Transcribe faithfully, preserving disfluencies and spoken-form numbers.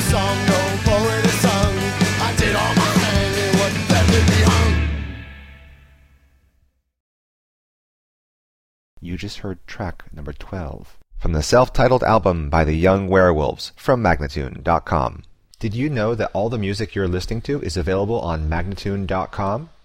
song no poet has sung. I did all my hanging, what left to be hung. You just heard track number twelve from the self-titled album by the Young Werewolves from Magnatune dot com. Did you know that all the music you're listening to is available on Magnatune dot com?